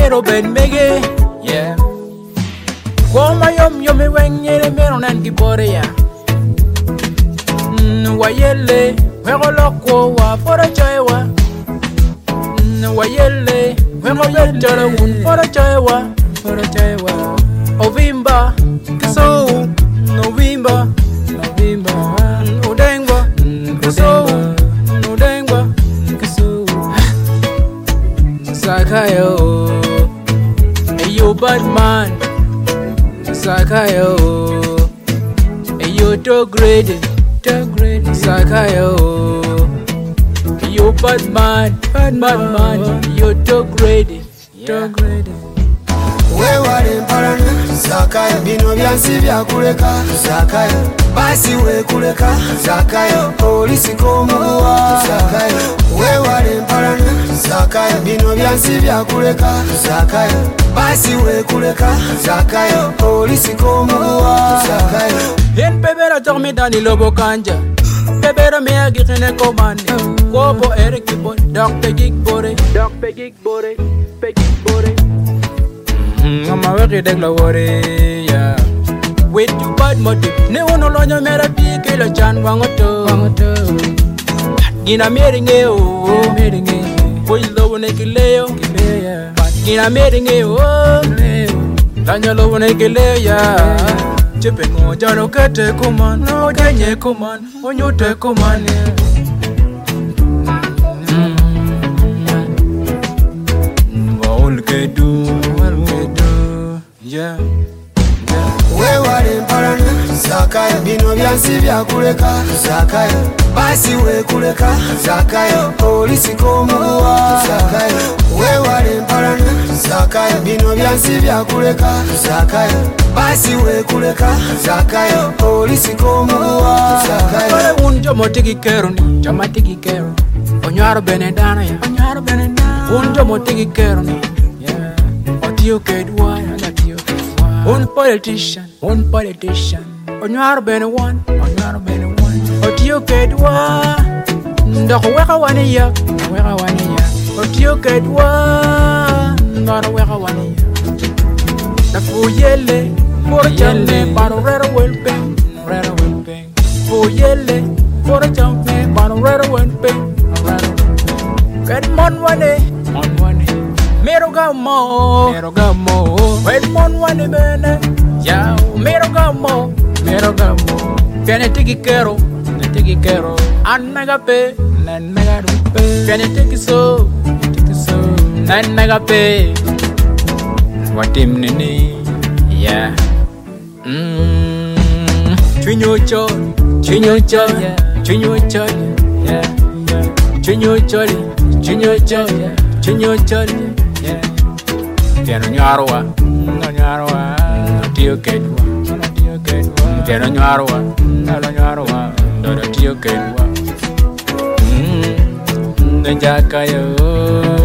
mero ben mege, yeah. Goma yom me wenyere mero nan gibore ya. Wayele, wego loko wa pora chaiwa. Wayele, wego betara un pora chaiwa. Ovimba, kiso, novimba, odengba, kiso, odengba, kiso. Sakayo, ayo bad man. Sakayo, ayo dog grade. Sakayo, you bad man, you dog ready. We wale mparana, Sakayo, bino byansi bya kuleka, Sakayo, basi we kuleka, Sakayo, polisi komuwa, Sakayo, we wale mparana, Sakayo, bino byansi bya kuleka, Sakayo, basi we kuleka, Sakayo, polisi komuwa, Sakayo. Yen pebera dormi dans les lobos kanja. Pebera me agirene komande. Kobo eriki bon, dog pegik bore. Mama weki degla wore, yeah. With you bad motive, ne uno lonya mera pike la chan wangoto. Gina meringe o, boy lobo nekileo. Gina meringe o, lanya lobo nekileo, yeah. Chepe ngo jaro kete kuman, no jenye kuman, onyote kuman. All ke do, yeah. We wale mparana, Sakayo, bino byansi bya kuleka, Sakayo, basi we kuleka, Sakayo, polisi komuwa, Sakayo, we wale mparana, Sakayo, bino byansi bya kuleka, Sakayo, basi we kuleka, Sakayo, polisi komuwa, Sakayo. Kore unjo motigi kero ni, jamatigi kero. Onyaro benedana ya, unjo motigi kero ni, yeah. Otiyo kedwa, un politician. Onyaro bene one. Otiyo kedwa, ndoko weka wani ya. Otiyo kedwa, ndoko weka wani ya. Fuyele, for jale, paro rero welping. Fuyele, for jale, paro rero welping. Get mon wane, mero gamo. Get mon wane bene, ya mero gamo. Piane tiki kero, anagape, piane tiki so, anagape. Watim nini, yeah. Chinyo choli, yeah. Piano nyarwa, tiyo kedwa. Piano nyarwa, tiyo kedwa. Njakayo.